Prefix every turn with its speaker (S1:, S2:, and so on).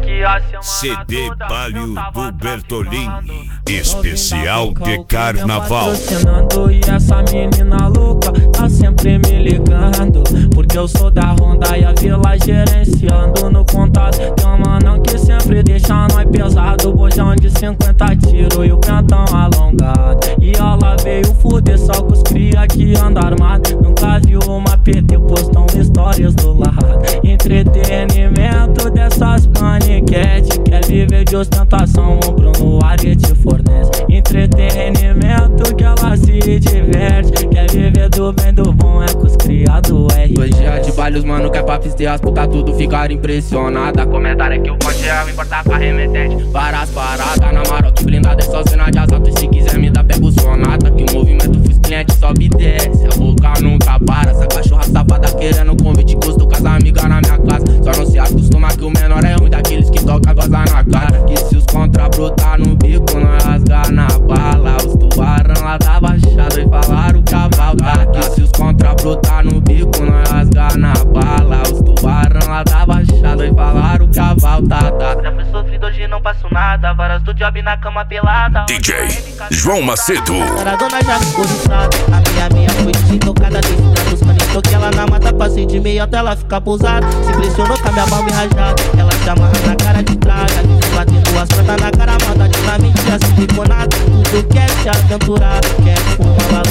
S1: que a semana
S2: CD
S1: toda
S2: Palio
S1: eu tava
S2: do Bertolini,
S1: traficando.
S2: especial de carnaval.
S3: Patrocinando, e essa menina louca tá sempre me ligando, porque eu sou da Honda e a Vila gerenciando no contato. Tem um manão que sempre deixa nós pesado, bojão de 50 tiros e o pentão alongado. E ela veio fuder só com os cria que anda armado. Nunca viu uma PT, postam histórias do lado. Entretenimento dessas paniquete, quer viver de ostentação, o Bruno Ariete fornece. Entretenimento que ela se diverte, quer viver do bem do bom, é com os criados R.
S4: 2 dias de baile, os mano quer pra pistear, as puta tudo ficar impressionada. Comentário é que o ponte é o importar pra remetente. Várias paradas na Maroc blindada, é só cena de assalto. E se quiser me dá, pega o sonata, que o movimento faz cliente sobe e desce. A boca nunca para, essa cachorra safada querendo convite, gosto com as amigas na minha casa. Só não se acostuma que o menor é ruim daqueles que toca goza na cara. Que se os contra brotar no bico, nós rasgar na bala. Os tubarão lá da baixada e falaram que a valta. Que se os contra brotar no bico, nós rasgar na bala. Os tubarão lá da baixada e falaram que a valta.
S1: Já fui sofrido, hoje não passo nada. Varas do job na cama pelada.
S2: DJ João Macedo.
S3: A dona já ficou riçada, a minha foi desintocada. Desde buscando estoque, ela na mata, passei de meio até ela ficar pousada. Se impressionou com a minha mão me rajada, ela se amarra na cara de traga. Batendo as plantas na cara, manda de na mente, assim ficou nada. Tudo quer se aventurar, quer fumar